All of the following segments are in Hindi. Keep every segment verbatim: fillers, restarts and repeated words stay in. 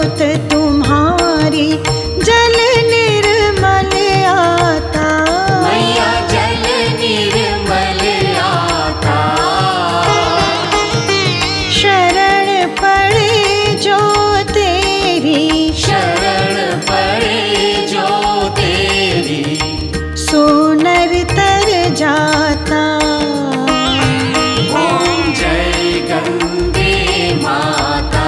जोत तुम्हारी जल निर्मल आता। मैया जल निर्मल आता। शरण पड़े जो तेरी, शरण पड़े जो तेरी, सो नर तर जाता। ओम जय गंगे माता।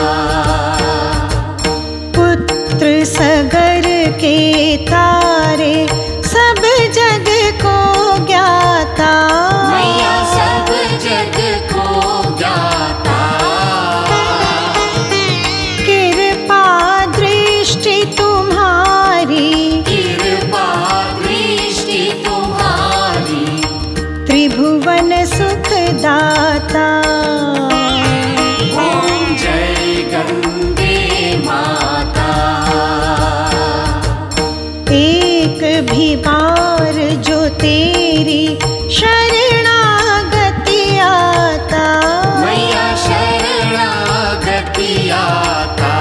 पुत्र सगर के तारे सब जग को ज्ञाता। मैया सब जग को ज्ञाता। कृपा दृष्टि तुम्हारी, कृपा दृष्टि तुम्हारी, त्रिभुवन सुख दाता। ओम जय गंगे माता। एक भी बार जो तेरी शरणागति आता। मैया शरणागति आता।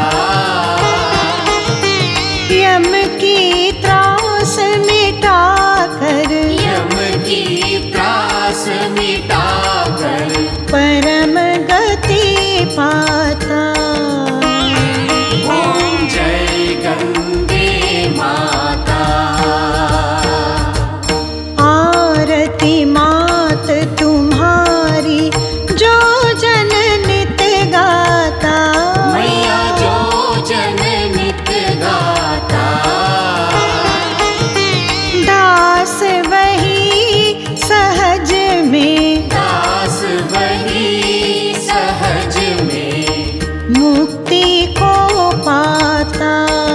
यम की त्रास मिटा कर, यम की त्रास मिटा कर, परम गति पाता। ओम जय गंगे माता। आरती मात तुम्हारी जो जन नित गाता। मैया जो जन नित गाता। दास वही सहज में, दास वही सहज में, मुक्ति को पाता।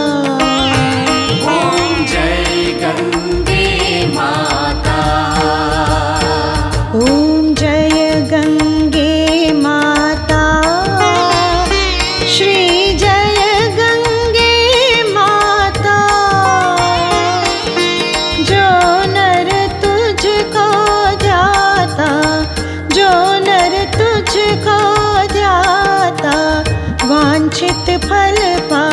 ओम जय गंगे माता। ओम जय गंगे माता। श्री जय गंगे माता। जो नर तुझको ध्याता, जो नर तुझको ध्याता, वांछित फल पाता।